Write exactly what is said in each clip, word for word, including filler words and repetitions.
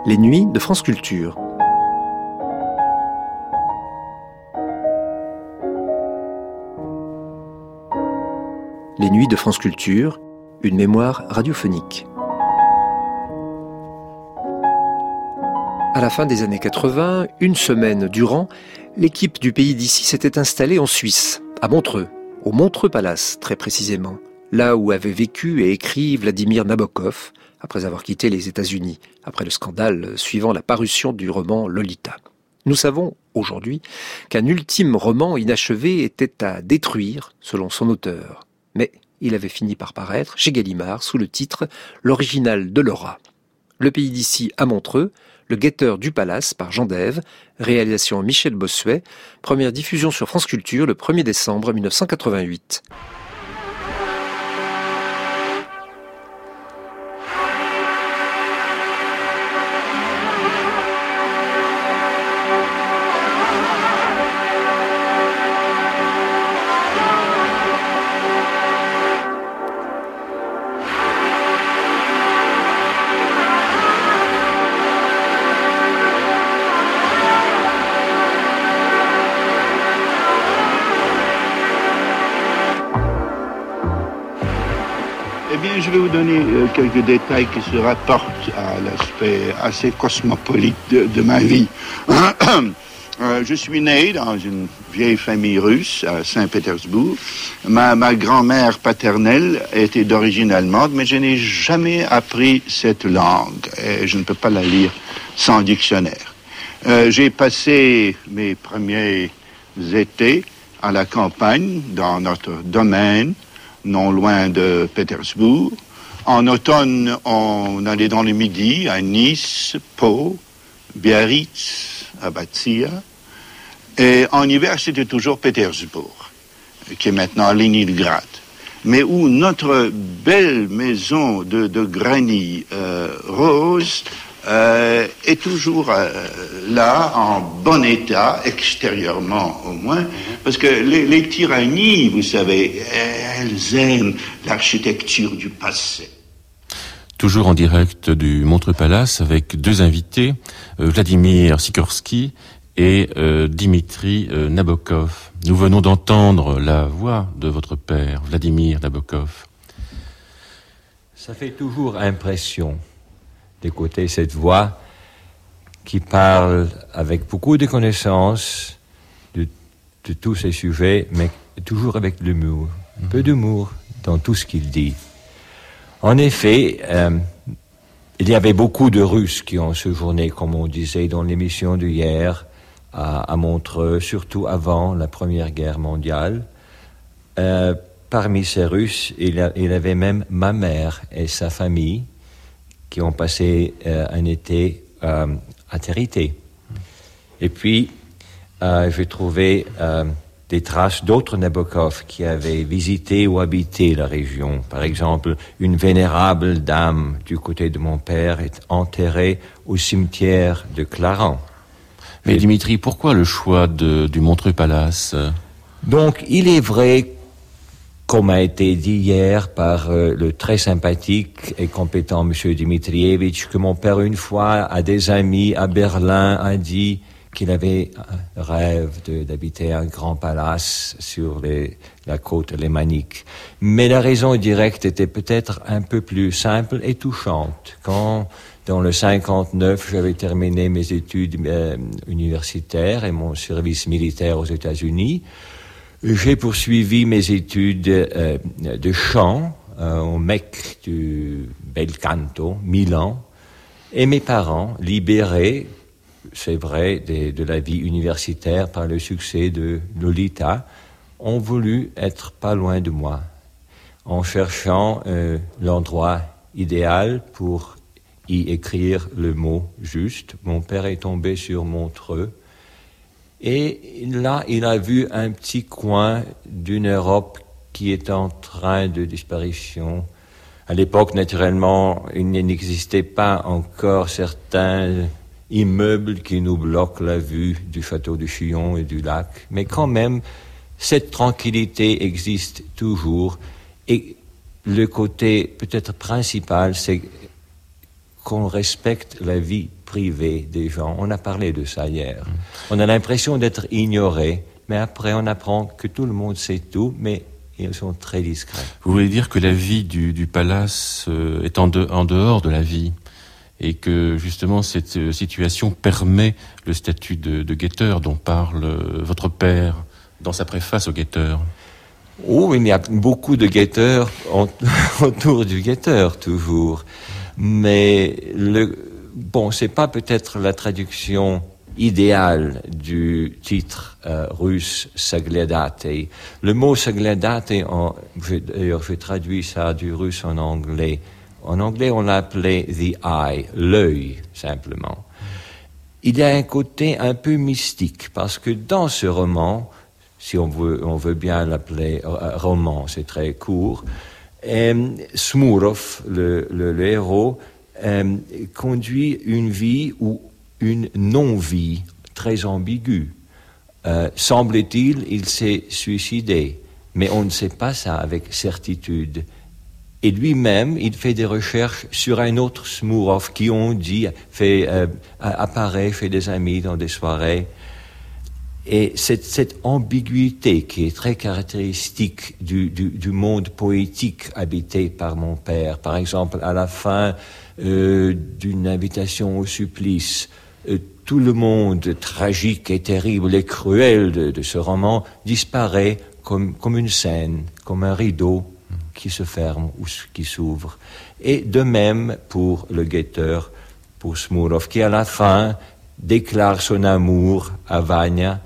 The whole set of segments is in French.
Les nuits de France Culture. Les nuits de France Culture, une mémoire radiophonique. À la fin des années quatre-vingts, une semaine durant, l'équipe du Pays d'ici s'était installée en Suisse, à Montreux, au Montreux Palace très précisément, là où avait vécu et écrit Vladimir Nabokov, après avoir quitté les États-Unis, après le scandale suivant la parution du roman Lolita. Nous savons aujourd'hui qu'un ultime roman inachevé était à détruire, selon son auteur. Mais il avait fini par paraître chez Gallimard sous le titre « L'original de Laura ». Le Pays d'ici à Montreux, Le guetteur du Palace par Jean Dève, réalisation Michel Bossuet, première diffusion sur France Culture le premier décembre mille neuf cent quatre-vingt-huit. Je vais vous donner quelques détails qui se rapportent à l'aspect assez cosmopolite de, de ma vie. Je suis né dans une vieille famille russe à Saint-Pétersbourg. Ma, ma grand-mère paternelle était d'origine allemande, mais je n'ai jamais appris cette langue et je ne peux pas la lire sans dictionnaire. Euh, j'ai passé mes premiers étés à la campagne, dans notre domaine, non loin de Pétersbourg. En automne, on allait dans le Midi, à Nice, Pau, Biarritz, à Batia. Et en hiver, c'était toujours Pétersbourg, qui est maintenant Léningrad. Mais où notre belle maison de, de granit euh, rose euh, est toujours euh, là, en bon état, extérieurement au moins, parce que les, les tyrannies, vous savez, elles aiment l'architecture du passé. Toujours en direct du Montreux Palace avec deux invités, euh, Vladimir Sikorsky et euh, Dimitri euh, Nabokov. Nous venons d'entendre la voix de votre père, Vladimir Nabokov. Ça fait toujours impression d'écouter cette voix qui parle avec beaucoup de connaissances de, de tous ces sujets, mais toujours avec l'humour, un peu d'humour dans tout ce qu'il dit. En effet, euh, il y avait beaucoup de Russes qui ont séjourné, comme on disait dans l'émission d'hier, à, à Montreux, surtout avant la Première Guerre mondiale. Euh, parmi ces Russes, il, a, il y avait même ma mère et sa famille qui ont passé euh, un été euh, à Territé. Et puis, euh, j'ai trouvé euh, des traces d'autres Nabokov qui avaient visité ou habité la région. Par exemple, une vénérable dame du côté de mon père est enterrée au cimetière de Clarens. Mais Et Dimitri, pourquoi le choix de, du Montreux Palace ? Donc, il est vrai, comme a été dit hier par euh, le très sympathique et compétent monsieur Dimitrievitch, que mon père, une fois, à des amis à Berlin, a dit qu'il avait un rêve de, d'habiter un grand palace sur les, la côte lémanique. Mais la raison directe était peut-être un peu plus simple et touchante. Quand, dans le cinquante-neuf, j'avais terminé mes études euh, universitaires et mon service militaire aux États-Unis, j'ai poursuivi mes études euh, de chant euh, au M E C du Bel Canto, Milan, et mes parents, libérés, c'est vrai, de, de la vie universitaire par le succès de Lolita, ont voulu être pas loin de moi. En cherchant euh, l'endroit idéal pour y écrire le mot juste, mon père est tombé sur Montreux. Et là, il a vu un petit coin d'une Europe qui est en train de disparition. À l'époque, naturellement, il n'existait pas encore certains immeubles qui nous bloquent la vue du château de Chillon et du lac. Mais quand même, cette tranquillité existe toujours. Et le côté peut-être principal, c'est qu'on respecte la vie privée des gens. On a parlé de ça hier. On a l'impression d'être ignoré, mais après on apprend que tout le monde sait tout, mais ils sont très discrets. Vous voulez dire que la vie du, du palace euh, est en, de, en dehors de la vie, et que justement cette euh, situation permet le statut de, de guetteur dont parle euh, votre père dans sa préface au guetteur? Oh, il y a beaucoup de guetteurs en, autour du guetteur, toujours. Mais, le, bon, c'est pas peut-être la traduction idéale du titre euh, russe Sagliadate. Le mot Sagliadate, en, je, d'ailleurs, je traduis ça du russe en anglais. En anglais, on l'appelait the eye, l'œil, simplement. Il y a un côté un peu mystique, parce que dans ce roman, si on veut, on veut bien l'appeler euh, roman, c'est très court. Euh, Smourov, le, le, le héros, euh, conduit une vie ou une non-vie très ambiguë. Euh, semble-t-il, il s'est suicidé, mais on ne sait pas ça avec certitude. Et lui-même, il fait des recherches sur un autre Smourov qui, on dit, fait, euh, apparaît, fait des amis dans des soirées. Et cette, cette ambiguïté qui est très caractéristique du, du, du monde poétique habité par mon père. Par exemple, à la fin euh, d'une invitation au supplice, euh, tout le monde tragique et terrible et cruel de, de ce roman disparaît comme, comme une scène, comme un rideau qui se ferme ou qui s'ouvre. Et de même pour le guetteur, pour Smourov, qui à la fin déclare son amour à Vania,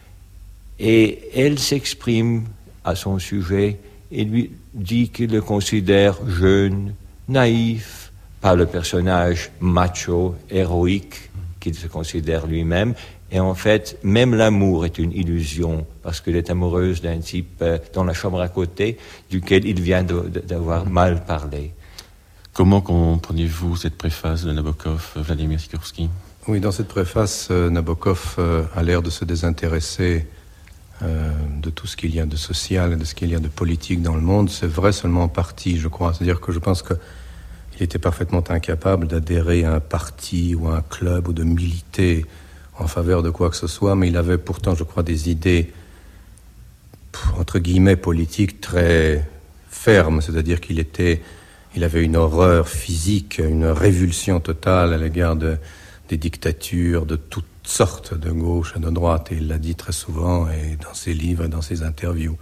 et elle s'exprime à son sujet et lui dit qu'il le considère jeune, naïf, pas le personnage macho, héroïque qu'il se considère lui-même. Et en fait, même l'amour est une illusion, parce qu'elle est amoureuse d'un type euh, dans la chambre à côté, duquel il vient de, de, d'avoir mal parlé. Comment comprenez-vous cette préface de Nabokov, Vladimir Sikorski? Oui, dans cette préface, euh, Nabokov euh, a l'air de se désintéresser euh, de tout ce qu'il y a de social et de ce qu'il y a de politique dans le monde. C'est vrai seulement en partie, je crois. C'est-à-dire que je pense qu'il était parfaitement incapable d'adhérer à un parti ou à un club ou de militer en faveur de quoi que ce soit, mais il avait pourtant, je crois, des idées, entre guillemets, politiques très fermes. C'est-à-dire qu'il était, il avait une horreur physique, une révulsion totale à l'égard de, des dictatures de toutes sortes, de gauche et de droite. Et il l'a dit très souvent, et dans ses livres et dans ses interviews.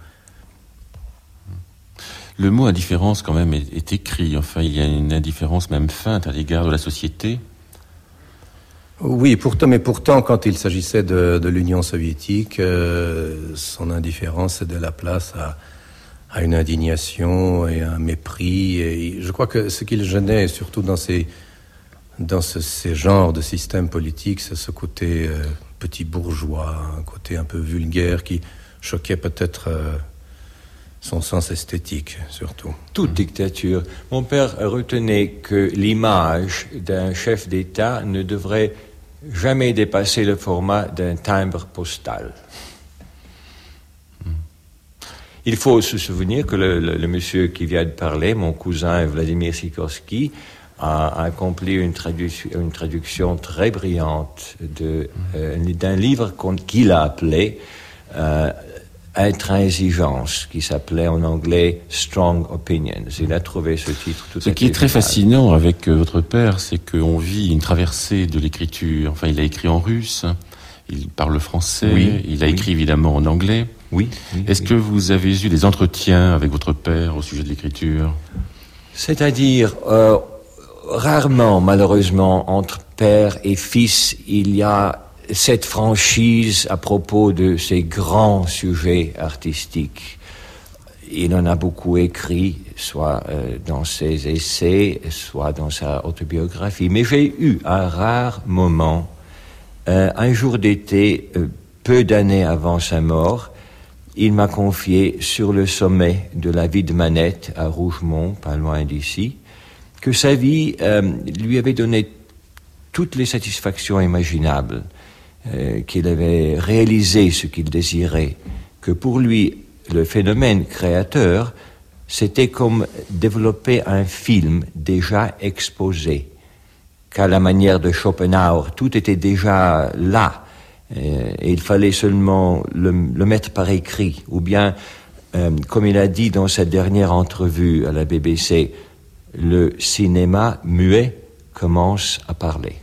Le mot indifférence, quand même, est, est écrit. Enfin, il y a une indifférence même feinte à l'égard de la société. Oui, pourtant, mais pourtant, quand il s'agissait de, de l'Union soviétique, euh, son indifférence cédait la place à, à une indignation et à un mépris. Et je crois que ce qu'il gênait, surtout dans ces, dans ce, ces genres de systèmes politiques, c'est ce côté euh, petit bourgeois, un côté un peu vulgaire qui choquait peut-être euh, son sens esthétique, surtout. Toute dictature. Mon père retenait que l'image d'un chef d'État ne devrait jamais dépasser le format d'un timbre postal. Il faut se souvenir que le, le, le monsieur qui vient de parler, mon cousin Vladimir Sikorski, a accompli une, tradu- une traduction très brillante de, euh, d'un livre qu'il a appelé euh, Intransigeance, qui s'appelait en anglais Strong Opinions. Il a trouvé ce titre tout à fait. Ce qui est très fascinant avec euh, votre père, c'est qu'on vit une traversée de l'écriture. Enfin, il a écrit en russe, il parle français, oui, il a oui. écrit évidemment en anglais. Oui. oui Est-ce oui. que vous avez eu des entretiens avec votre père au sujet de l'écriture? C'est-à-dire, euh, rarement, malheureusement, entre père et fils, il y a cette franchise à propos de ces grands sujets artistiques. Il en a beaucoup écrit, soit euh, dans ses essais, soit dans sa autobiographie. Mais j'ai eu un rare moment, euh, un jour d'été, euh, peu d'années avant sa mort, il m'a confié sur le sommet de la vie de Manette à Rougemont, pas loin d'ici, que sa vie euh, lui avait donné toutes les satisfactions imaginables. Euh, qu'il avait réalisé ce qu'il désirait, que pour lui, le phénomène créateur, c'était comme développer un film déjà exposé. qu'à la manière de Schopenhauer. Tout était déjà là. Et il fallait seulement le, le mettre par écrit. Ou bien, euh, comme il a dit dans sa dernière entrevue à la B B C, le cinéma muet commence à parler.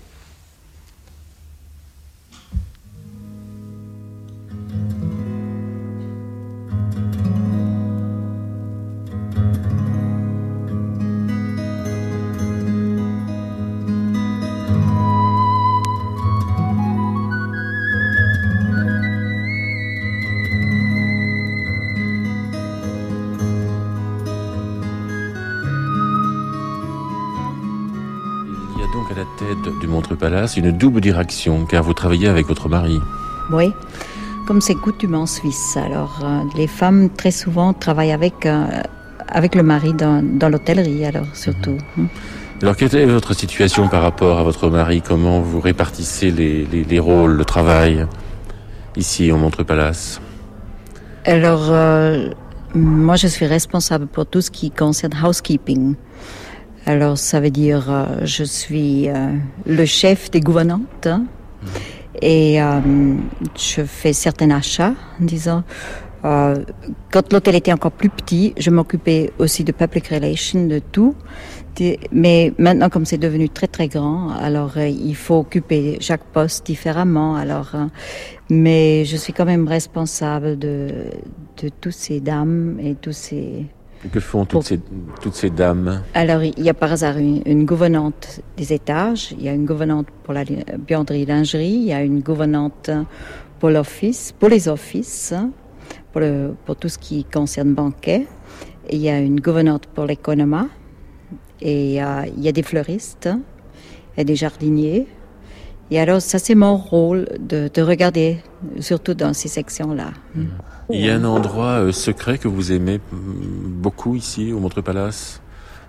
Du Montreux Palace, une double direction, car vous travaillez avec votre mari. Oui, comme c'est coutume en Suisse. Alors, euh, les femmes, très souvent, travaillent avec, euh, avec le mari dans, dans l'hôtellerie, alors, surtout. Mmh. Alors, quelle est votre situation par rapport à votre mari? Comment vous répartissez les, les, les rôles, le travail, ici, au Montreux Palace? Alors, euh, moi, je suis responsable pour tout ce qui concerne housekeeping. Alors, ça veut dire, euh, je suis euh, le chef des gouvernantes, hein, mmh. et euh, je fais certains achats, disons. Euh, quand l'hôtel était encore plus petit, je m'occupais aussi de public relations, de tout. Mais maintenant, comme c'est devenu très très grand, alors euh, il faut occuper chaque poste différemment. Alors, euh, mais je suis quand même responsable de de toutes ces dames et tous ces. Que font toutes, Pour... ces, toutes ces dames? Alors, il y a par hasard une, une gouvernante des étages, il y a une gouvernante pour la buanderie-lingerie, il y a une gouvernante pour l'office, pour les offices, pour, le, pour tout ce qui concerne banquet. Et il y a une gouvernante pour l'économat, et euh, il y a des fleuristes et des jardiniers. Et alors, ça, c'est mon rôle de, de regarder, surtout dans ces sections-là. Mmh. Il y a un endroit euh, secret que vous aimez beaucoup ici, au Montreux Palace?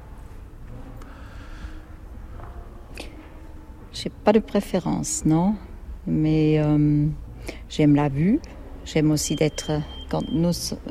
J'ai pas de préférence, non. Mais euh, j'aime la vue. J'aime aussi d'être, quand nous sommes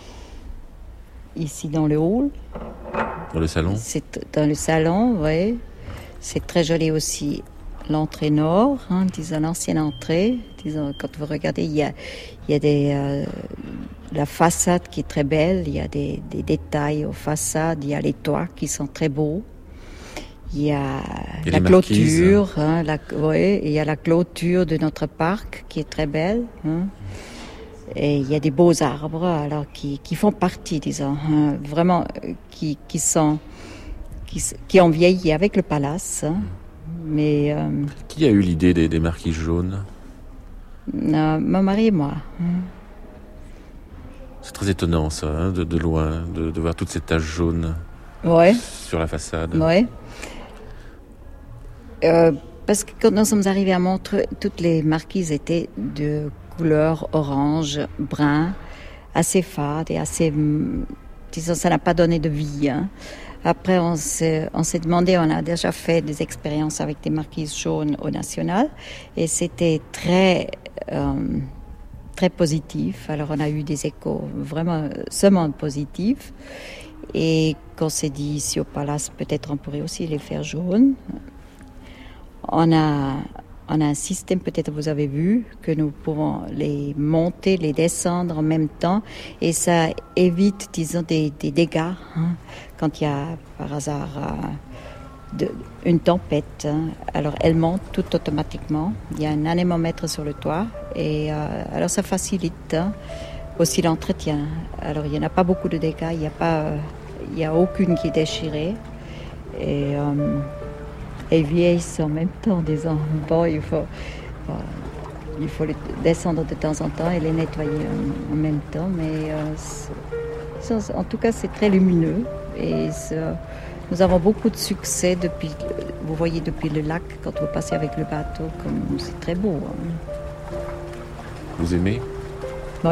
ici dans le hall. Dans le salon? C'est dans le salon, oui. C'est très joli aussi. L'entrée nord, hein, disons l'ancienne entrée, disons quand vous regardez, il y a, il y a des, euh, la façade qui est très belle, il y a des, des détails aux façades, il y a les toits qui sont très beaux, il y a et la clôture, hein, la, ouais, il y a la clôture de notre parc qui est très belle, hein, et il y a des beaux arbres alors qui, qui font partie, disons, hein, vraiment qui, qui sont, qui, qui ont vieilli avec le palace. Hein. Mais, euh, qui a eu l'idée des, des marquises jaunes? euh, Mon mari et moi. C'est très étonnant ça, hein, de, de loin, de, de voir toutes ces taches jaunes ouais. sur la façade. Oui. Euh, parce que quand nous sommes arrivés à Montreux, toutes les marquises étaient de couleur orange, brun, assez fade et assez... Disons, ça n'a pas donné de vie, hein. Après, on s'est, on s'est demandé, on a déjà fait des expériences avec des marquises jaunes au national et c'était très, euh, très positif. Alors, on a eu des échos vraiment seulement positifs. Et qu'on s'est dit ici au Palace, peut-être on pourrait aussi les faire jaunes. On a, on a un système, peut-être vous avez vu, que nous pouvons les monter, les descendre en même temps et ça évite, disons, des, des dégâts. Hein. Quand il y a par hasard euh, de, une tempête, hein, alors elle monte tout automatiquement. Il y a un anémomètre sur le toit et euh, alors ça facilite hein, aussi l'entretien. Alors il n'y en a pas beaucoup de dégâts, il n'y a pas, euh, il y a aucune qui est déchirée et euh, elles vieillissent en même temps, disons. Bon, il faut, euh, il faut les descendre de temps en temps et les nettoyer en, en même temps, mais euh, en tout cas c'est très lumineux. Et nous avons beaucoup de succès depuis, vous voyez, depuis le lac, quand vous passez avec le bateau, comme c'est très beau. Hein. Vous aimez? Oui.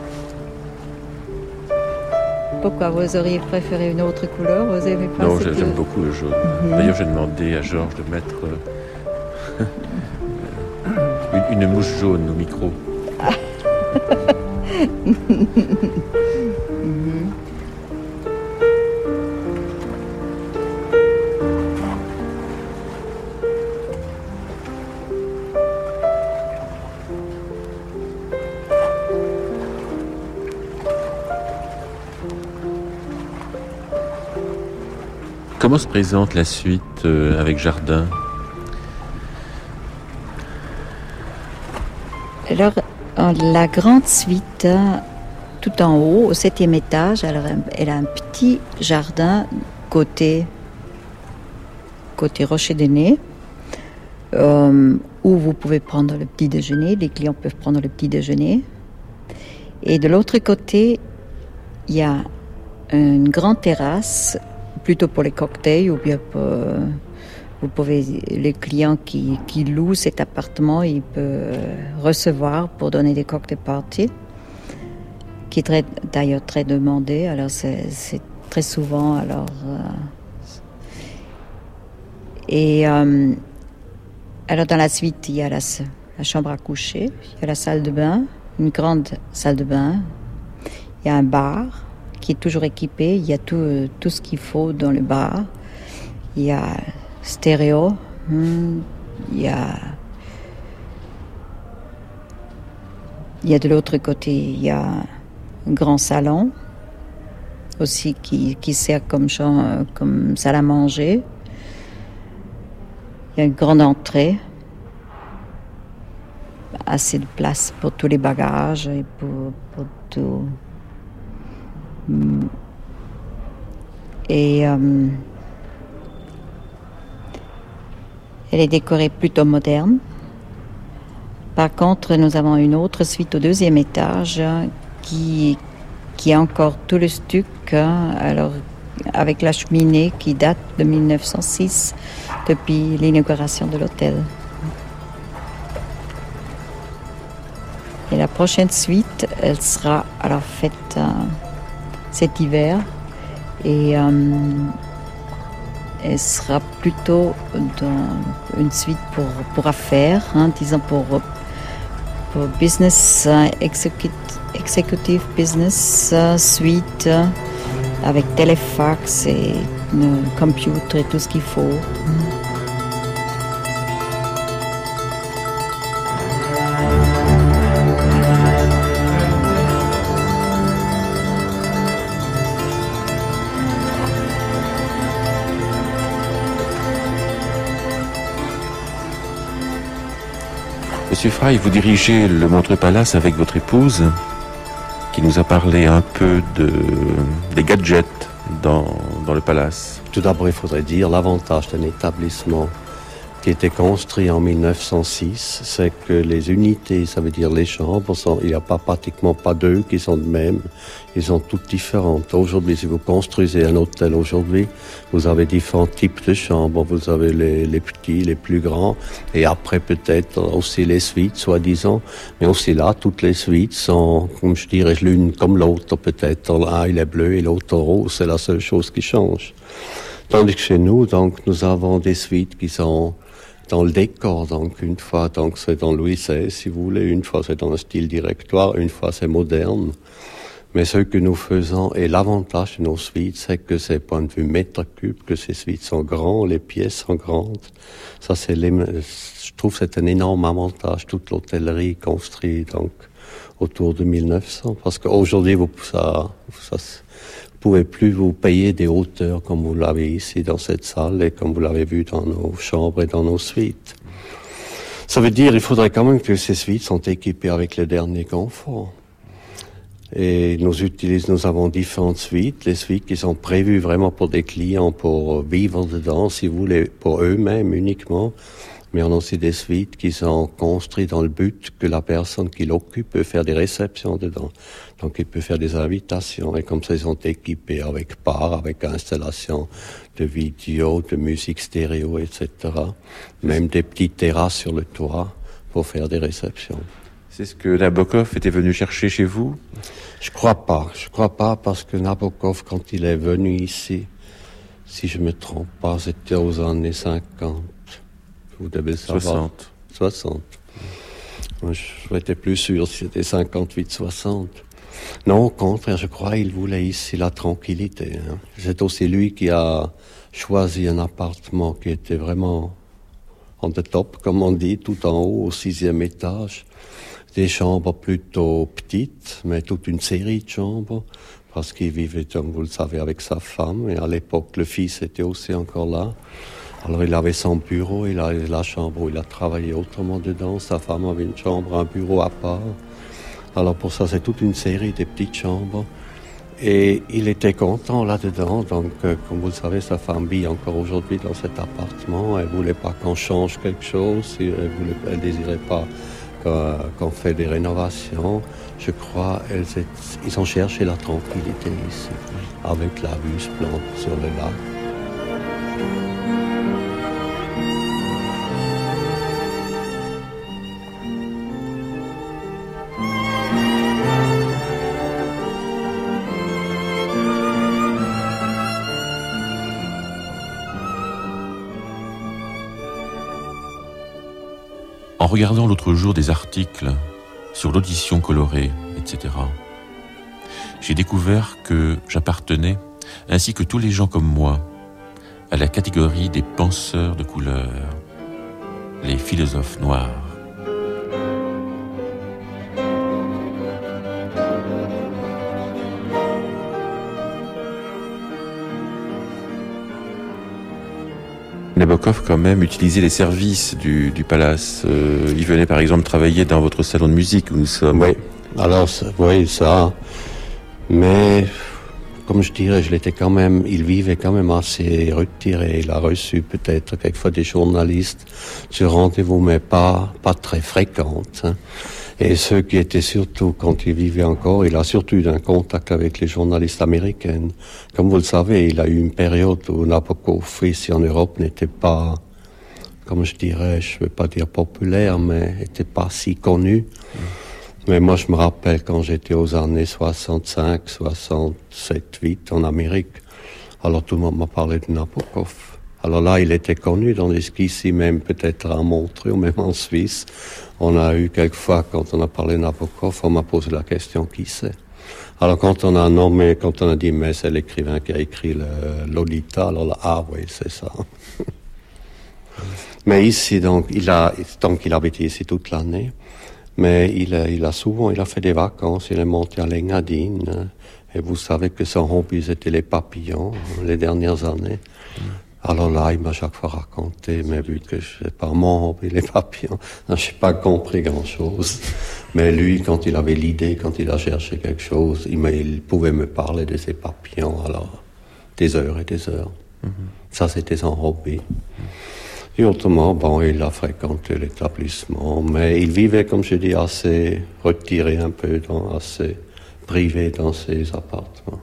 Pourquoi vous auriez préféré une autre couleur? Vous aimez pas? Non, j'aime que... beaucoup le jaune. Mm-hmm. D'ailleurs, j'ai demandé à Georges de mettre euh, une, une mouche jaune au micro. Ah. comment se présente la suite euh, avec jardin? Alors, la grande suite, tout en haut, au septième étage, alors, elle a un petit jardin côté, côté Rocher des Nez, euh, où vous pouvez prendre le petit déjeuner, les clients peuvent prendre le petit déjeuner. Et de l'autre côté, il y a une grande terrasse, plutôt pour les cocktails, ou bien pour, vous pouvez, les clients qui, qui louent cet appartement, ils peuvent recevoir pour donner des cocktail parties, qui est très, d'ailleurs très demandé. Alors c'est, c'est très souvent. Alors euh, et euh, alors dans la suite, il y a la, la chambre à coucher, il y a la salle de bain, une grande salle de bain, il y a un bar qui est toujours équipé, il y a tout, tout ce qu'il faut dans le bar. Il y a stéréo, il y a, il y a de l'autre côté, il y a un grand salon aussi qui, qui sert comme, champ, comme salle à manger. Il y a une grande entrée, assez de place pour tous les bagages et pour, pour tout. Et euh, elle est décorée plutôt moderne. Par contre, nous avons une autre suite au deuxième étage qui, qui a encore tout le stuc, alors avec la cheminée qui date de mille neuf cent six, depuis l'inauguration de l'hôtel. Et la prochaine suite, elle sera alors faite euh, cet hiver et euh, elle sera plutôt dans une suite pour, pour affaires, hein, disons pour, pour business, uh, executive, executive business uh, suite uh, avec téléfax et uh, computer et tout ce qu'il faut. Mm. Monsieur Frey, vous dirigez le Montreux Palace avec votre épouse, qui nous a parlé un peu de, des gadgets dans, dans le palace. Tout d'abord, il faudrait dire l'avantage d'un établissement qui était construit en mille neuf cent six, c'est que les unités, ça veut dire les chambres, sont, il n'y a pas pratiquement pas deux qui sont de même, ils sont toutes différentes. Aujourd'hui, si vous construisez un hôtel aujourd'hui, vous avez différents types de chambres, vous avez les, les petits, les plus grands, et après peut-être aussi les suites, soi-disant, mais aussi là, toutes les suites sont, comme je dirais, l'une comme l'autre peut-être. Un, il est bleu et l'autre rose, c'est la seule chose qui change. Tandis que chez nous, donc, nous avons des suites qui sont dans le décor, donc une fois donc c'est dans Louis seize si vous voulez, une fois c'est dans le style directoire, une fois c'est moderne. Mais ce que nous faisons, et l'avantage de nos suites, c'est que c'est point de vue mètre cube, que ces suites sont grands, les pièces sont grandes. Ça c'est les, je trouve que c'est un énorme avantage, toute l'hôtellerie construite donc autour de mille neuf cents, parce qu'aujourd'hui vous ça, ça vous pouvez plus vous payer des hauteurs comme vous l'avez ici dans cette salle et comme vous l'avez vu dans nos chambres et dans nos suites. Ça veut dire qu'il faudrait quand même que ces suites sont équipées avec les derniers conforts. Et nous utilisons, nous avons différentes suites, les suites qui sont prévues vraiment pour des clients, pour vivre dedans, si vous voulez, pour eux-mêmes uniquement. Mais on a aussi des suites qui sont construites dans le but que la personne qui l'occupe peut faire des réceptions dedans. Donc il peut faire des invitations et comme ça ils sont équipés avec bar, avec installation de vidéo, de musique stéréo, et cetera. Même des petites terrasses sur le toit pour faire des réceptions. C'est ce que Nabokov était venu chercher chez vous? Je crois pas. Je crois pas parce que Nabokov, quand il est venu ici, si je me trompe pas, c'était aux années cinquante. Vous devez savoir. soixante. soixante. Moi, je n'étais plus sûr si c'était cinquante-huit, soixante. Non, au contraire, je crois qu'il voulait ici la tranquillité. Hein. C'est aussi lui qui a choisi un appartement qui était vraiment on the top, comme on dit, tout en haut, au sixième étage. Des chambres plutôt petites, mais toute une série de chambres parce qu'il vivait, comme vous le savez, avec sa femme. Et à l'époque, le fils était aussi encore là. Alors il avait son bureau, il avait la chambre où il a travaillé autrement dedans. Sa femme avait une chambre, un bureau à part. Alors pour ça, c'est toute une série de petites chambres. Et il était content là-dedans. Donc, euh, comme vous le savez, sa femme vit encore aujourd'hui dans cet appartement. Elle ne voulait pas qu'on change quelque chose. Elle ne désirait pas qu'on, qu'on fait des rénovations. Je crois qu'ils ont cherché la tranquillité ici, avec la vue splendide sur le lac. En regardant l'autre jour des articles sur l'audition colorée, et cetera, j'ai découvert que j'appartenais, ainsi que tous les gens comme moi, à la catégorie des penseurs de couleur, les philosophes noirs. Nabokov, quand même, utilisait les services du, du palace. Euh, il venait, par exemple, travailler dans votre salon de musique où nous sommes. Oui, alors, oui, ça. Mais, comme je dirais, je l'étais quand même, il vivait quand même assez retiré. Il a reçu peut-être quelquefois des journalistes sur rendez-vous, mais pas, pas très fréquentes. Hein. Et ceux qui étaient surtout, quand il vivait encore, il a surtout eu un contact avec les journalistes américaines. Comme vous le savez, il a eu une période où Nabokov, ici en Europe, n'était pas, comme je dirais, je ne veux pas dire populaire, mais n'était pas si connu. Mmh. Mais moi, je me rappelle quand j'étais aux années soixante-cinq, soixante-sept, huit en Amérique, alors tout le monde m'a parlé de Nabokov. Alors là, il était connu, tandis qu'ici, même peut-être à Montreux, ou même en Suisse, on a eu quelquefois, quand on a parlé de Nabokov, on m'a posé la question, qui c'est? Alors quand on a nommé, quand on a dit, mais c'est l'écrivain qui a écrit le Lolita, alors là, ah oui, c'est ça. Mais ici, donc, il a, donc, il habitait ici toute l'année, mais il a, il a souvent, il a fait des vacances, il est monté à l'Engadine, et vous savez que son hobby, c'était les papillons, les dernières années. Alors là, il m'a chaque fois raconté, mais vu que je sais pas mon hobby, les papillons, je n'ai pas compris grand-chose. Mais lui, quand il avait l'idée, quand il a cherché quelque chose, il, il pouvait me parler de ses papillons, alors des heures et des heures. Mm-hmm. Ça, c'était son hobby. Et autrement, bon, il a fréquenté l'établissement, mais il vivait, comme je dis, assez retiré un peu, dans, assez privé dans ses appartements.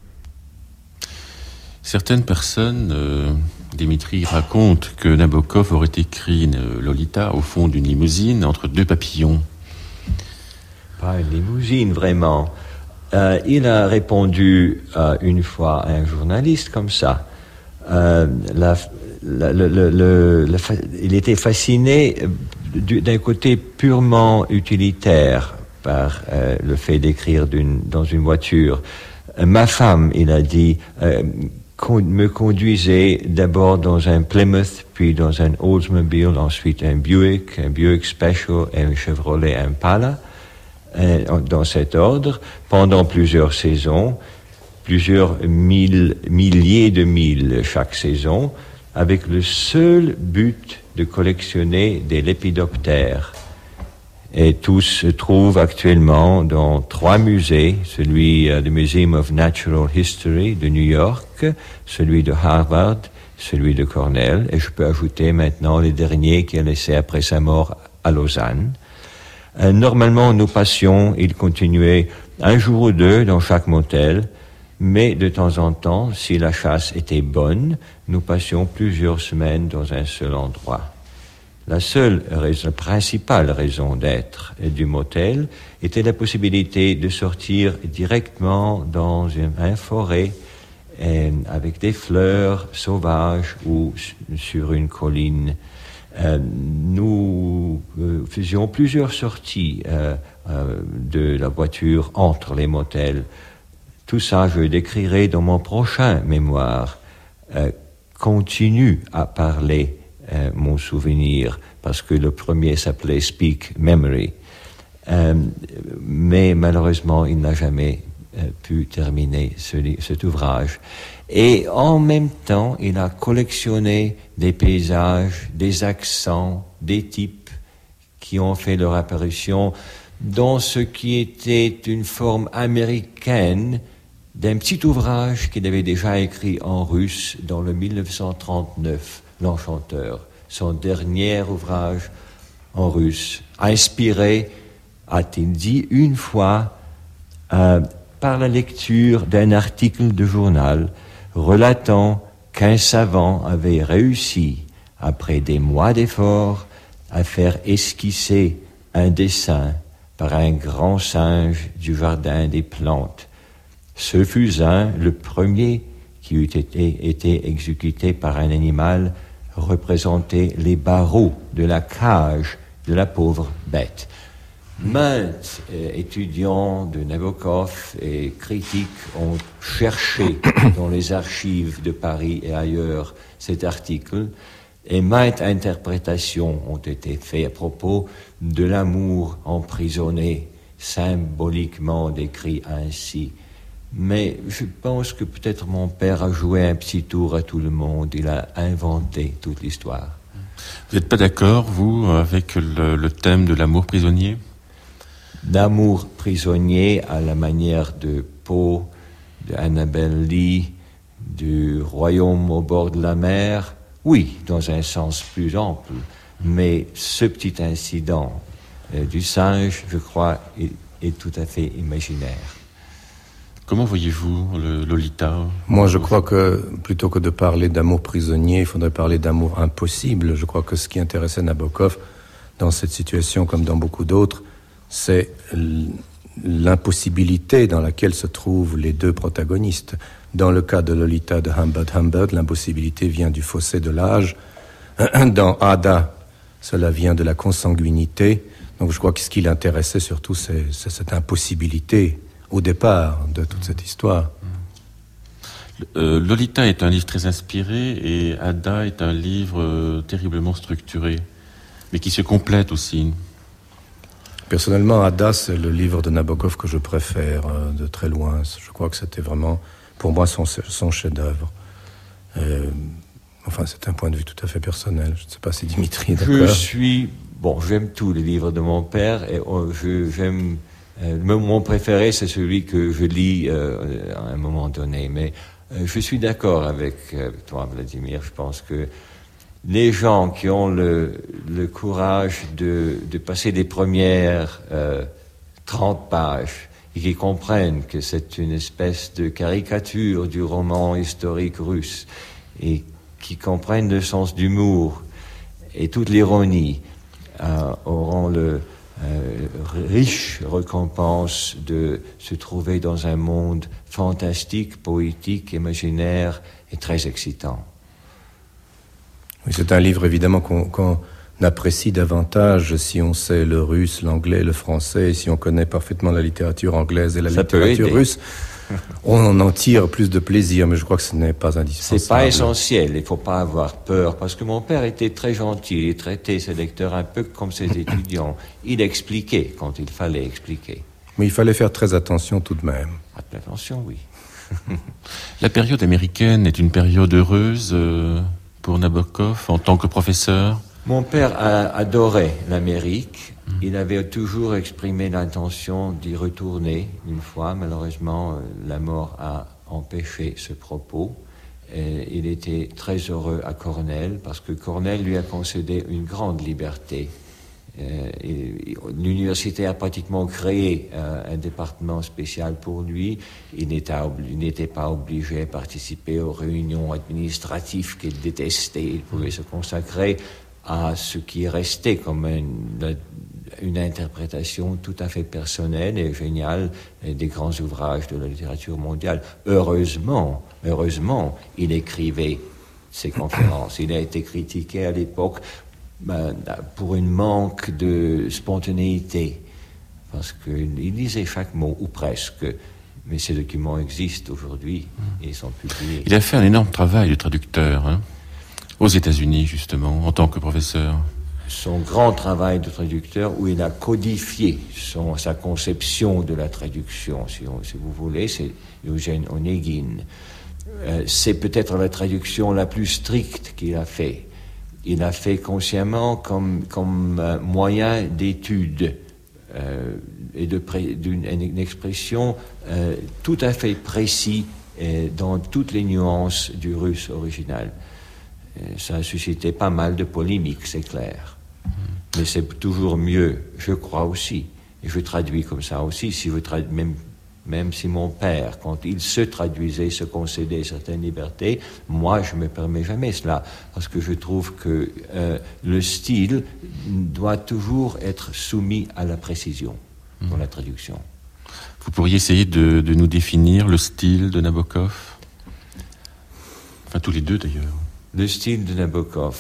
Certaines personnes, euh, Dimitri raconte que Nabokov aurait écrit une Lolita au fond d'une limousine entre deux papillons. Pas une limousine, vraiment. Euh, il a répondu euh, une fois à un journaliste comme ça. Euh, la, la, le, le, le, le, il était fasciné du, d'un côté purement utilitaire par euh, le fait d'écrire d'une, dans une voiture. Euh, ma femme, il a dit, euh, me conduisait d'abord dans un Plymouth, puis dans un Oldsmobile, ensuite un Buick, un Buick Special et un Chevrolet Impala, euh, dans cet ordre, pendant plusieurs saisons, plusieurs mille, milliers de milles chaque saison, avec le seul but de collectionner des lépidoptères. Et tous se trouvent actuellement dans trois musées, celui du uh, Museum of Natural History de New York, celui de Harvard, celui de Cornell, et je peux ajouter maintenant les derniers qu'il a laissés après sa mort à Lausanne. Euh, normalement, nous passions, il continuait un jour ou deux dans chaque motel, mais de temps en temps, si la chasse était bonne, nous passions plusieurs semaines dans un seul endroit. La seule raison, la principale raison d'être du motel était la possibilité de sortir directement dans une, une forêt euh, avec des fleurs sauvages ou sur une colline. Euh, nous euh, faisions plusieurs sorties euh, euh, de la voiture entre les motels. Tout ça, je décrirai dans mon prochain mémoire. Euh, continue à parler Euh, mon souvenir, parce que le premier s'appelait Speak Memory. Euh, mais malheureusement, il n'a jamais euh, pu terminer ce, cet ouvrage. Et en même temps, il a collectionné des paysages, des accents, des types qui ont fait leur apparition dans ce qui était une forme américaine d'un petit ouvrage qu'il avait déjà écrit en russe dans le mille neuf cent trente-neuf, L'Enchanteur, son dernier ouvrage en russe, inspiré, a-t-il dit une fois, euh, par la lecture d'un article de journal relatant qu'un savant avait réussi, après des mois d'efforts, à faire esquisser un dessin par un grand singe du jardin des plantes. Ce fut un, le premier qui eût été, été exécuté par un animal représentait les barreaux de la cage de la pauvre bête. Maintes euh, étudiants de Nabokov et critiques ont cherché dans les archives de Paris et ailleurs cet article, et maintes interprétations ont été faites à propos de l'amour emprisonné, symboliquement décrit ainsi. Mais je pense que peut-être mon père a joué un petit tour à tout le monde, il a inventé toute l'histoire. Vous n'êtes pas d'accord, vous, avec le, le thème de l'amour prisonnier ? D'amour prisonnier à la manière de Poe, de Annabel Lee, du Royaume au bord de la mer, oui, dans un sens plus ample, mais ce petit incident euh, du singe, je crois, est, est tout à fait imaginaire. Comment voyez-vous le Lolita ? Moi, je crois que plutôt que de parler d'amour prisonnier, il faudrait parler d'amour impossible. Je crois que ce qui intéressait Nabokov dans cette situation, comme dans beaucoup d'autres, c'est l'impossibilité dans laquelle se trouvent les deux protagonistes. Dans le cas de Lolita de Humbert Humbert, l'impossibilité vient du fossé de l'âge. Dans Ada, cela vient de la consanguinité. Donc je crois que ce qui l'intéressait surtout, c'est, c'est cette impossibilité au départ de toute cette histoire. Euh, Lolita est un livre très inspiré et Ada est un livre euh, terriblement structuré, mais qui se complète aussi. Personnellement, Ada, c'est le livre de Nabokov que je préfère euh, de très loin. Je crois que c'était vraiment, pour moi, son, son chef-d'œuvre. Euh, enfin, c'est un point de vue tout à fait personnel. Je ne sais pas si Dimitri est d'accord. Je suis... Bon, j'aime tous les livres de mon père et oh, je, j'aime... Euh, mon préféré, c'est celui que je lis euh, à un moment donné. Mais euh, je suis d'accord avec euh, toi, Vladimir. Je pense que les gens qui ont le, le courage de, de passer les premières euh, trente pages et qui comprennent que c'est une espèce de caricature du roman historique russe et qui comprennent le sens d'humour et toute l'ironie, euh, auront le Euh, riche récompense de se trouver dans un monde fantastique, poétique, imaginaire et très excitant. Oui, c'est un livre évidemment qu'on, qu'on apprécie davantage si on sait le russe, l'anglais, le français, et si on connaît parfaitement la littérature anglaise et la Ça littérature russe. On en tire plus de plaisir, mais je crois que ce n'est pas indispensable. C'est pas essentiel, il faut pas avoir peur, parce que mon père était très gentil, il traitait ses lecteurs un peu comme ses étudiants. Il expliquait quand il fallait expliquer. Mais il fallait faire très attention tout de même. Attention, oui. La période américaine est une période heureuse euh, pour Nabokov en tant que professeur. Mon père a adoré l'Amérique. Il avait toujours exprimé l'intention d'y retourner une fois. Malheureusement, la mort a empêché ce propos. Et il était très heureux à Cornell parce que Cornell lui a concédé une grande liberté. Et l'université a pratiquement créé un département spécial pour lui. Il n'était, il n'était pas obligé à participer aux réunions administratives qu'il détestait. Il pouvait se consacrer à ce qui restait comme une, une interprétation tout à fait personnelle et géniale des grands ouvrages de la littérature mondiale. Heureusement, heureusement, il écrivait ses conférences. Il a été critiqué à l'époque ben, pour un manque de spontanéité, parce qu'il lisait chaque mot, ou presque. Mais ces documents existent aujourd'hui et ils sont publiés. Il a fait un énorme travail de traducteur, hein, aux États-Unis, justement, en tant que professeur. son grand travail de traducteur où il a codifié son, sa conception de la traduction, si, on, si vous voulez, c'est Eugène Onegin. Euh, c'est peut-être la traduction la plus stricte qu'il a fait. Il a fait consciemment comme, comme euh, moyen d'étude euh, et de pré, d'une une expression euh, tout à fait précis euh, dans toutes les nuances du russe original. Euh, ça a suscité pas mal de polémiques, c'est clair. Mmh. Mais c'est toujours mieux, je crois aussi, et je traduis comme ça aussi, si vous tradu- même Même si mon père, quand il se traduisait, se concédait certaines libertés, moi, je ne me permets jamais cela, parce que je trouve que euh, le style doit toujours être soumis à la précision mmh. dans la traduction. Vous pourriez essayer de, de nous définir le style de Nabokov ? Enfin, tous les deux, d'ailleurs. Le style de Nabokov.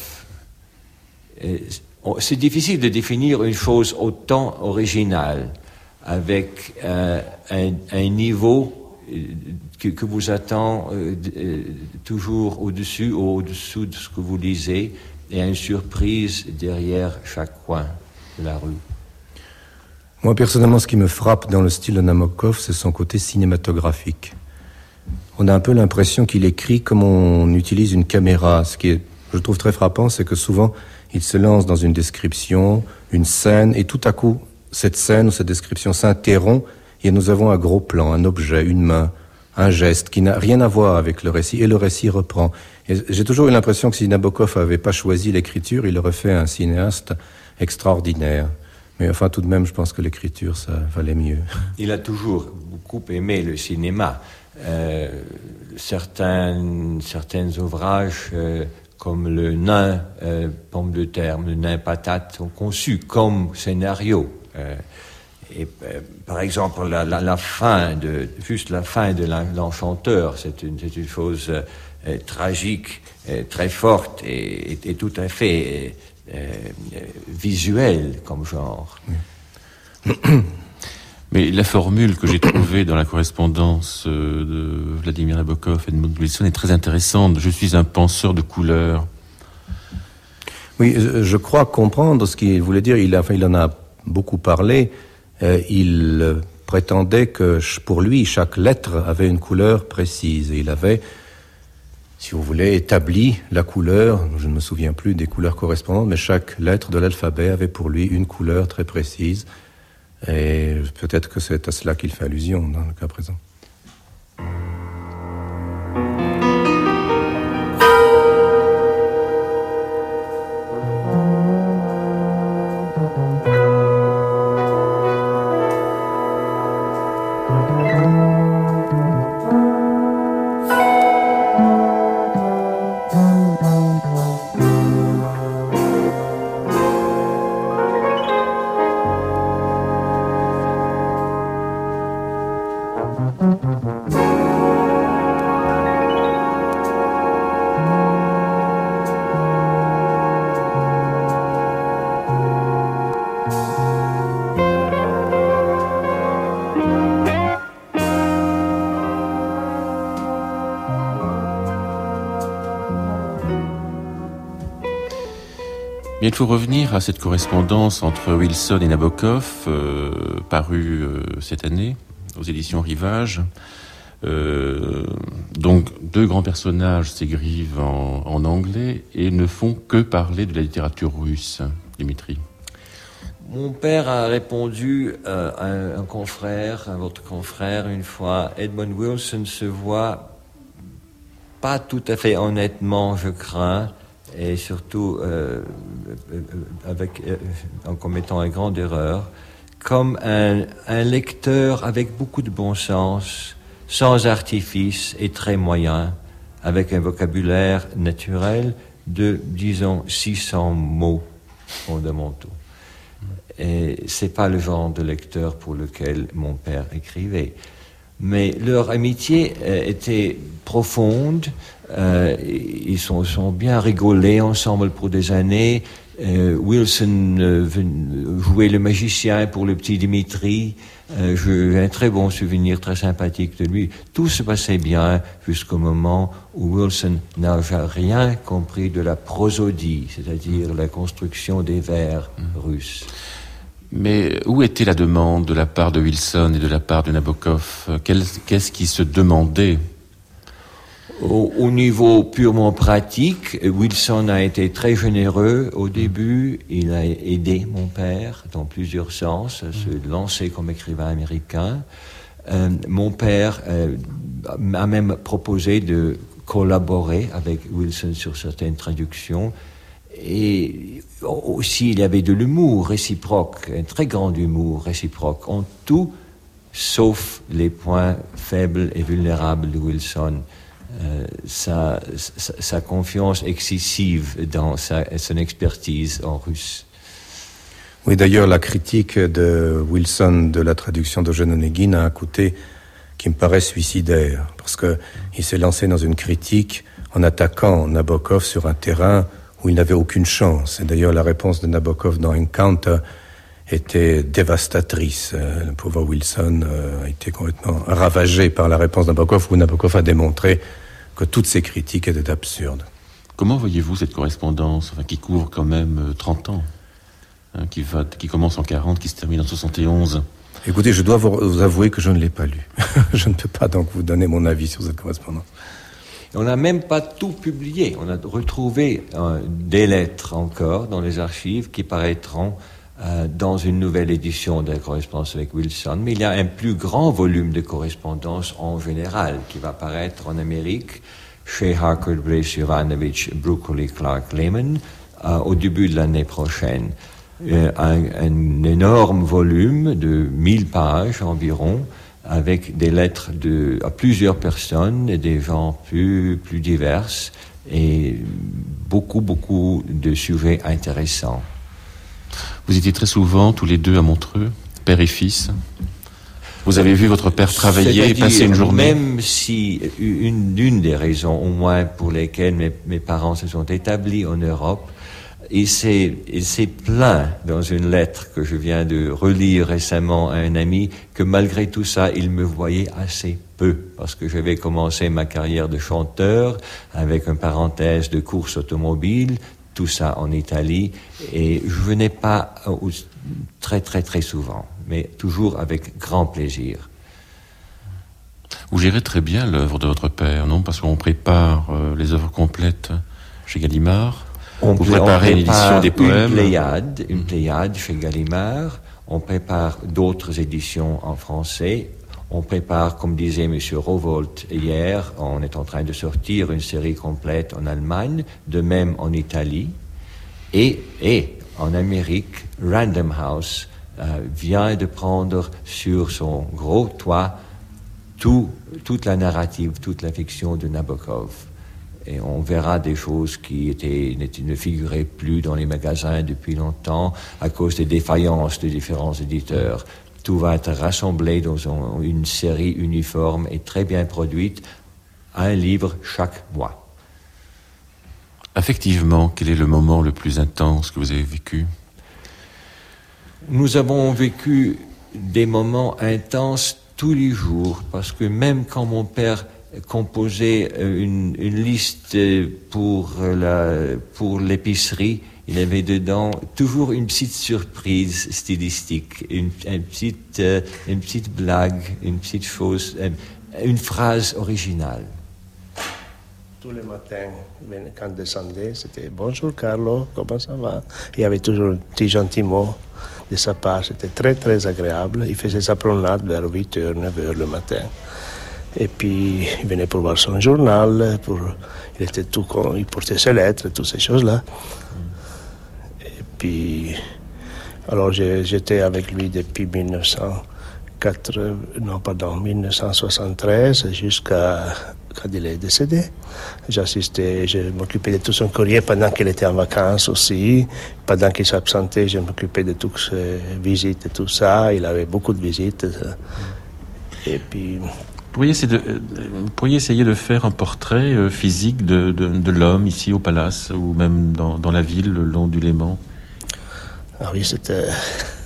C'est difficile de définir une chose autant originale, avec euh, un, un niveau que, que vous attend euh, euh, toujours au-dessus ou au-dessous de ce que vous lisez, et une surprise derrière chaque coin de la rue. Moi, personnellement, ce qui me frappe dans le style de Nabokov, c'est son côté cinématographique. On a un peu l'impression qu'il écrit comme on utilise une caméra. Ce qui est, je trouve très frappant, c'est que souvent, il se lance dans une description, une scène, et tout à coup, cette scène ou cette description s'interrompt et nous avons un gros plan, un objet, une main, un geste qui n'a rien à voir avec le récit et le récit reprend. Et j'ai toujours eu l'impression que si Nabokov n'avait pas choisi l'écriture, il aurait fait un cinéaste extraordinaire. Mais enfin, tout de même, je pense que l'écriture, ça valait mieux. Il a toujours beaucoup aimé le cinéma. Euh, certains, certains ouvrages... Euh, comme le nain euh, pomme de terre, le nain patate, sont conçus comme scénario. Euh, et euh, par exemple, la, la, la fin de, juste la fin de l'Enchanteur, c'est une, c'est une chose euh, tragique, euh, très forte et, et, et tout à fait euh, euh, visuelle comme genre. Oui. Mais la formule que j'ai trouvée dans la correspondance de Vladimir Nabokov et Edmund Wilson est très intéressante. Je suis un penseur de couleurs. Oui, je crois comprendre ce qu'il voulait dire. Il, a, enfin, il en a beaucoup parlé. Euh, il prétendait que pour lui, chaque lettre avait une couleur précise. Et il avait, si vous voulez, établi la couleur. Je ne me souviens plus des couleurs correspondantes, mais chaque lettre de l'alphabet avait pour lui une couleur très précise. Et peut-être que c'est à cela qu'il fait allusion dans le cas présent. Mais il faut revenir à cette correspondance entre Wilson et Nabokov, euh, parue euh, cette année aux éditions Rivage. Euh, donc, deux grands personnages s'écrivent en, en anglais et ne font que parler de la littérature russe. Dimitri. Mon père a répondu euh, à un, un confrère, à votre confrère, une fois, Edmund Wilson se voit pas tout à fait honnêtement, je crains, et surtout euh, avec, euh, en commettant une grande erreur, comme un, un lecteur avec beaucoup de bon sens, sans artifice et très moyen, avec un vocabulaire naturel de, disons, six cents mots fondamentaux. Et c'est pas le genre de lecteur pour lequel mon père écrivait. Mais leur amitié euh, était profonde, euh, ils sont, sont bien rigolés ensemble pour des années. Euh, Wilson euh, jouait le magicien pour le petit Dimitri, Euh, j'ai un très bon souvenir, très sympathique de lui. Tout se passait bien jusqu'au moment où Wilson n'a rien compris de la prosodie, c'est-à-dire la construction des vers russes. Mais où était la demande de la part de Wilson et de la part de Nabokov ? Quel, Qu'est-ce qui se demandait ? Au, au niveau purement pratique, Wilson a été très généreux au début. Il a aidé mon père dans plusieurs sens à se lancer comme écrivain américain. Euh, mon père euh, m'a même proposé de collaborer avec Wilson sur certaines traductions. Et aussi, il y avait de l'humour réciproque, un très grand humour réciproque, en tout, sauf les points faibles et vulnérables de Wilson. Euh, sa, sa, sa confiance excessive dans sa, son expertise en russe. Oui, d'ailleurs, la critique de Wilson de la traduction d'Eugène Onegin a un côté qui me paraît suicidaire, parce qu'il s'est lancé dans une critique en attaquant Nabokov sur un terrain où il n'avait aucune chance. Et d'ailleurs, la réponse de Nabokov dans Encounter était dévastatrice. Le pauvre Wilson a été complètement ravagé par la réponse de Nabokov, où Nabokov a démontré que toutes ces critiques étaient absurdes. Comment voyez-vous cette correspondance, enfin, qui couvre quand même trente ans, hein, qui, va, qui commence en quarante, qui se termine en soixante et onze ? Écoutez, je dois vous, vous avouer que je ne l'ai pas lu. Je ne peux pas donc vous donner mon avis sur cette correspondance. On n'a même pas tout publié. On a retrouvé euh, des lettres encore dans les archives qui paraîtront euh, dans une nouvelle édition de la correspondance avec Wilson. Mais il y a un plus grand volume de correspondance en général qui va paraître en Amérique chez Harcourt Brace Jovanovic, Broccoli Clark Lehman euh, au début de l'année prochaine. Euh, un, un énorme volume de mille pages environ, avec des lettres de, à plusieurs personnes et des gens plus, plus divers et beaucoup, beaucoup de sujets intéressants. Vous étiez très souvent tous les deux à Montreux, père et fils. Vous avez vu votre père travailler et passer une journée. Même si une, une des raisons, au moins pour lesquelles mes, mes parents se sont établis en Europe, il s'est, il s'est plaint dans une lettre que je viens de relire récemment à un ami que malgré tout ça, il me voyait assez peu parce que j'avais commencé ma carrière de chanteur avec une parenthèse de course automobile, tout ça en Italie, et je venais pas très très très souvent, mais toujours avec grand plaisir. Vous gérez très bien l'œuvre de votre père, non ? Parce qu'on prépare euh, les œuvres complètes chez Gallimard. On, Vous préparez on l'édition des poèmes. Une pléiade, une pléiade chez Gallimard. On prépare d'autres éditions en français. On prépare, comme disait M. Rowohlt hier, on est en train de sortir une série complète en Allemagne, de même en Italie. Et, et en Amérique, Random House euh, vient de prendre sur son gros toit tout, toute la narrative, toute la fiction de Nabokov. Et on verra des choses qui étaient, ne figuraient plus dans les magasins depuis longtemps à cause des défaillances de différents éditeurs. Tout va être rassemblé dans une série uniforme et très bien produite, un livre chaque mois. Affectivement, quel est le moment le plus intense que vous avez vécu ? Nous avons vécu des moments intenses tous les jours, parce que même quand mon père composait une, une liste pour, la, pour l'épicerie, il avait dedans toujours une petite surprise stylistique, une, une, petite, euh, une petite blague, une petite chose, une, une phrase originale. Tous les matins, quand il descendait, c'était « Bonjour Carlo, comment ça va ?» Il y avait toujours un petit gentil mot de sa part, c'était très très agréable. Il faisait sa promenade vers huit heures, neuf heures le matin. Et puis, il venait pour voir son journal, pour, il était tout, il portait ses lettres, toutes ces choses-là. Et puis, alors j'étais avec lui depuis mille neuf cent quatre, non, pardon, mille neuf cent soixante-treize jusqu'à quand il est décédé. J'assistais, je m'occupais de tout son courrier pendant qu'il était en vacances aussi. Pendant qu'il s'absentait, je m'occupais de toutes ses visites et tout ça. Il avait beaucoup de visites. Et puis... Vous pourriez essayer de, vous pourriez essayer de faire un portrait euh, physique de, de, de l'homme ici au Palace ou même dans, dans la ville, le long du Léman. Ah oui, c'était,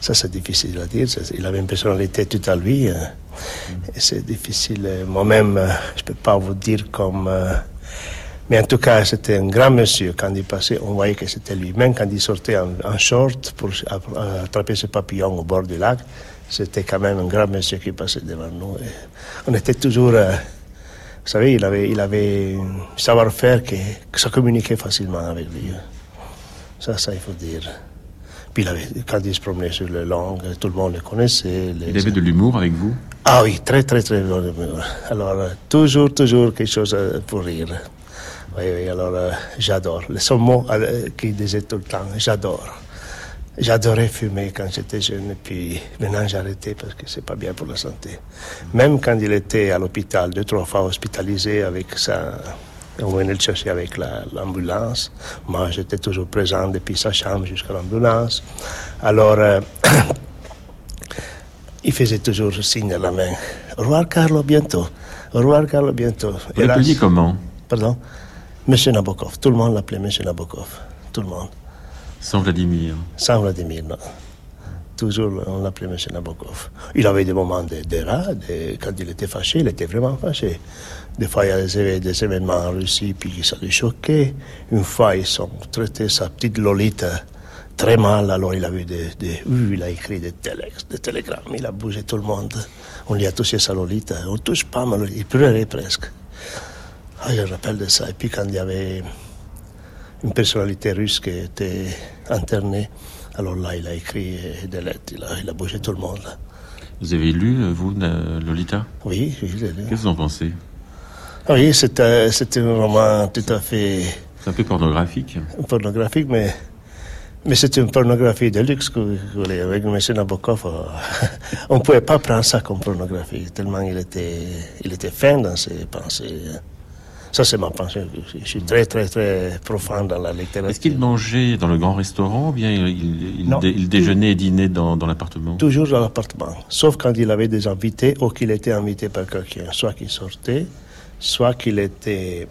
Ça, c'est difficile à dire. Il avait une personnalité toute à lui. Hein. Et c'est difficile. Moi-même, je ne peux pas vous dire comme... Euh, mais en tout cas, c'était un grand monsieur. Quand il passait, on voyait que c'était lui. Même quand il sortait en, en short pour attraper ce papillon au bord du lac, c'était quand même un grand monsieur qui passait devant nous. Et on était toujours... Euh, vous savez, il avait, il avait un savoir-faire que, que ça communiquait facilement avec lui. Ça, ça, il faut dire. Puis il avait, quand il se promenait sur les langues, tout le monde le connaissait. Les... Il avait de l'humour avec vous? Ah oui, très, très, très bon humour. Alors, euh, toujours, toujours quelque chose pour rire. Oui, oui, alors euh, j'adore. Le seul mot euh, qu'il disait tout le temps, j'adore. J'adorais fumer quand j'étais jeune, et puis maintenant j'ai arrêté parce que c'est pas bien pour la santé. Même quand il était à l'hôpital, deux, trois fois hospitalisé avec sa... On venait le chercher avec la, l'ambulance. Moi, j'étais toujours présent depuis sa chambre jusqu'à l'ambulance. Alors, euh, il faisait toujours signe à la main. Au revoir, Carlo, bientôt. Au revoir, Carlo, bientôt. Vous l'appeliez comment? Pardon? Monsieur Nabokov. Tout le monde l'appelait Monsieur Nabokov. Tout le monde. Sans Vladimir? Sans Vladimir, non. Toujours, on l'appelait M. Nabokov. Il avait des moments de, de rats, de, quand il était fâché, il était vraiment fâché. Des fois, il y avait des événements en Russie, puis ça lui choquait. Une fois, ils ont traité sa petite Lolita très mal, alors il a eu des... des uh, il a écrit des, téléx, des télégrammes, il a bougé tout le monde. On lui a touché sa Lolita. On ne touche pas, mais il pleurait presque. Ah, je me rappelle de ça. Et puis quand il y avait une personnalité russe qui était internée, alors là, il a écrit des lettres, il a, il a bougé tout le monde. Là. Vous avez lu, vous, Lolita? Oui, oui, je l'ai lu. Qu'est-ce que vous en pensez? Ah oui, c'était, c'était un roman tout à fait... C'est un peu pornographique. Pornographique, mais, mais c'était une pornographie de luxe que vous voulez. Avec M. Nabokov, on ne pouvait pas prendre ça comme pornographie, tellement il était, il était fin dans ses pensées. Ça, c'est ma pensée. Je suis très, très, très profond dans la littérature. Est-ce qu'il mangeait dans le grand restaurant ou bien il, il, il, dé, il déjeunait et dînait dans, dans l'appartement? Toujours dans l'appartement. Sauf quand il avait des invités ou qu'il était invité par quelqu'un. Soit qu'il sortait, soit qu'il était...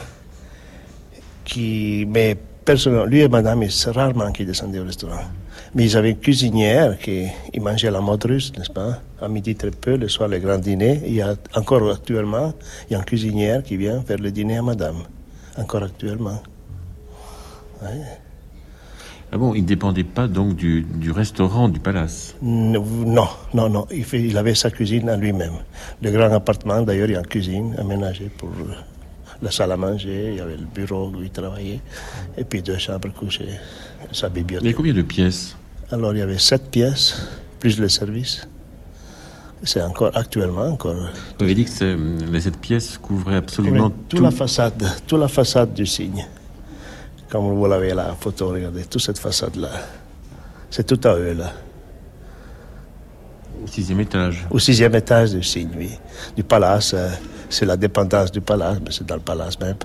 qui... Mais personnellement, lui et madame, c'est rarement qu'ils descendaient au restaurant. Mais ils avaient une cuisinière qui ils mangeaient à la mode russe, n'est-ce pas? À midi très peu, le soir le grand dîner. Il y a encore actuellement, il y a une cuisinière qui vient faire le dîner à madame. Encore actuellement. Ouais. Ah bon, il ne dépendait pas donc du, du restaurant du palace? Non, non, non. Il, fait, il avait sa cuisine à lui-même. Le grand appartement, d'ailleurs, il y a une cuisine aménagée pour la salle à manger. Il y avait le bureau où il travaillait. Et puis deux chambres couchées, sa bibliothèque. Il y a combien de pièces? Alors, il y avait sept pièces, plus le service. C'est encore, actuellement, encore... Vous avez dit que cette pièce couvrait absolument toute tout... la façade, toute la façade du cygne. Comme vous l'avez la photo, regardez, toute cette façade-là. C'est tout à eux, là. Au sixième étage? Au sixième étage du cygne, oui. Du palace, euh, c'est la dépendance du palace, mais c'est dans le palace même.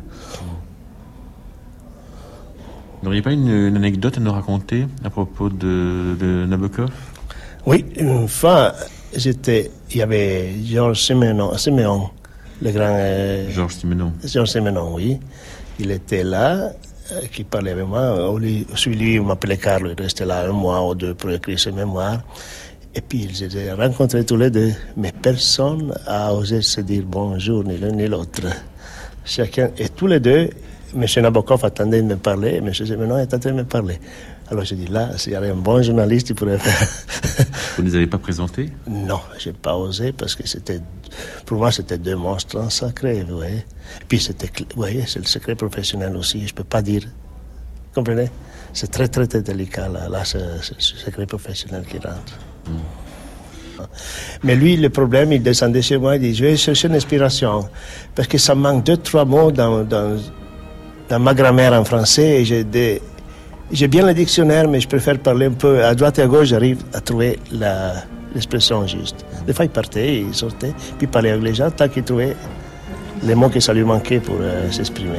Vous n'auriez pas une, une anecdote à nous raconter à propos de, de Nabokov? Oui, une fois, j'étais... Il y avait Georges Simenon, Simenon le grand... Euh, Georges Simenon. Georges Simenon, oui. Il était là, euh, qui parlait avec moi. Lui, celui-là, il m'appelait Carlo, il restait là un mois ou deux pour écrire ses mémoires. Et puis, ils étaient rencontrés tous les deux. Mais personne n'a osé se dire bonjour, ni l'un ni l'autre. Chacun... Et tous les deux... M. Nabokov attendait de me parler, et M. Simenon est en train de me parler. Alors j'ai dit, là, s'il y avait un bon journaliste, il pourrait faire... Vous ne les avez pas présentés? Non, je n'ai pas osé, parce que c'était... Pour moi, c'était deux monstres sacrés, vous voyez. Et puis, c'était, vous voyez, c'est le secret professionnel aussi, je ne peux pas dire. Vous comprenez? C'est très, très, très délicat, là. Là, c'est, c'est le secret professionnel qui rentre. Mm. Mais lui, le problème, il descendait chez moi, il dit, je vais chercher une inspiration, parce que ça manque deux, trois mots dans... dans dans ma grammaire en français, et j'ai, des, j'ai bien le dictionnaire, mais je préfère parler un peu à droite et à gauche, j'arrive à trouver la, l'expression juste. Des fois, il partait, il sortait, puis il parlait avec les gens, tant qu'il trouvait les mots que ça lui manquait pour euh, s'exprimer.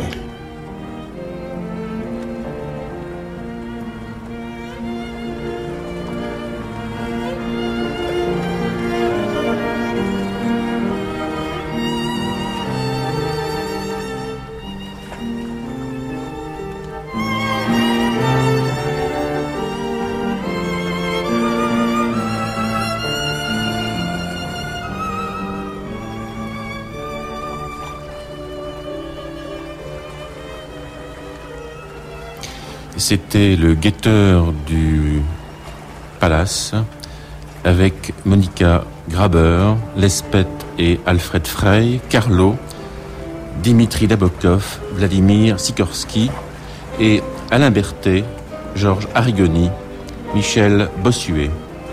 c'était le guetteur du Palace avec Monica Graber, Lespet et Alfred Frey, Carlo, Dimitri Nabokov, Vladimir Sikorsky et Alain Berthet, Georges Arrigoni, Michel Bossuet.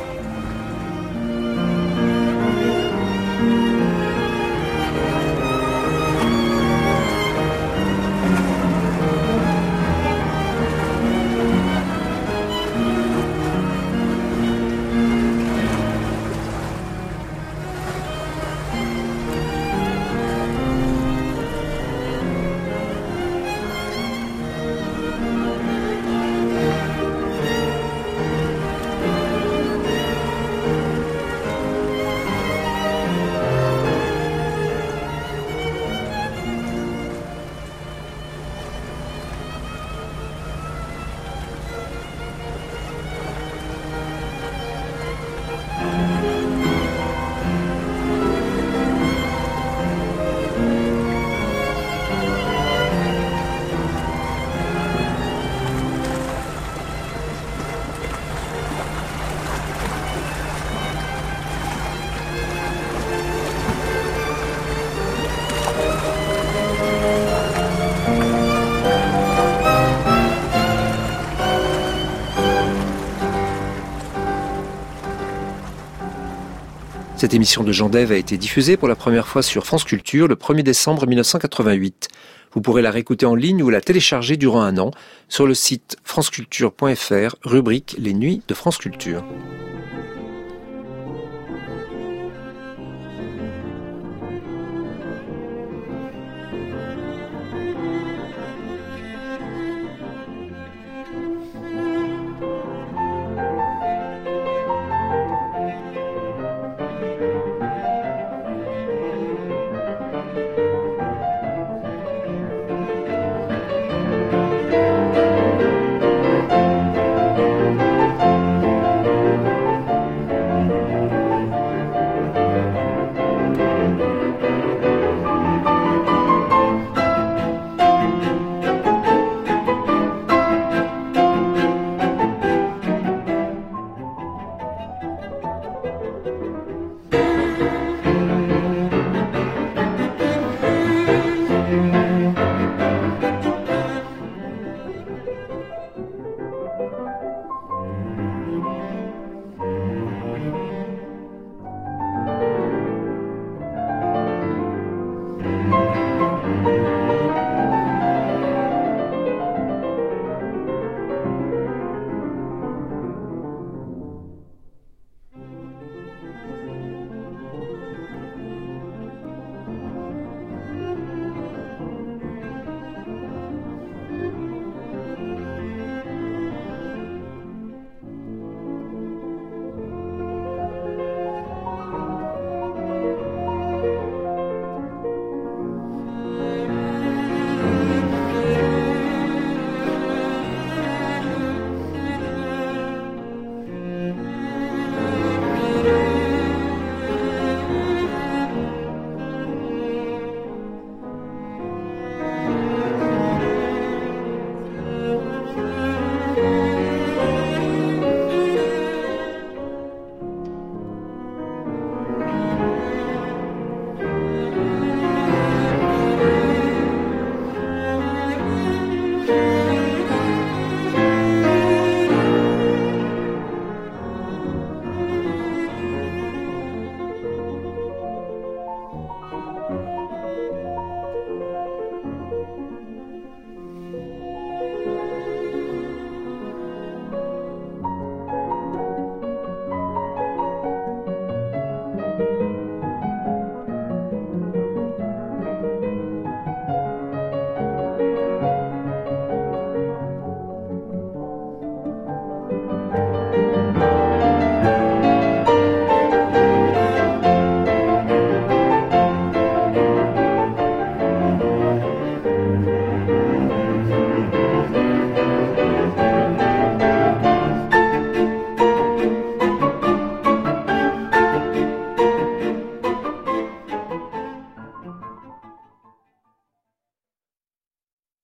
Cette émission de Jean Dève a été diffusée pour la première fois sur France Culture le premier décembre mille neuf cent quatre-vingt-huit. Vous pourrez la réécouter en ligne ou la télécharger durant un an sur le site franceculture point f r, rubrique Les Nuits de France Culture.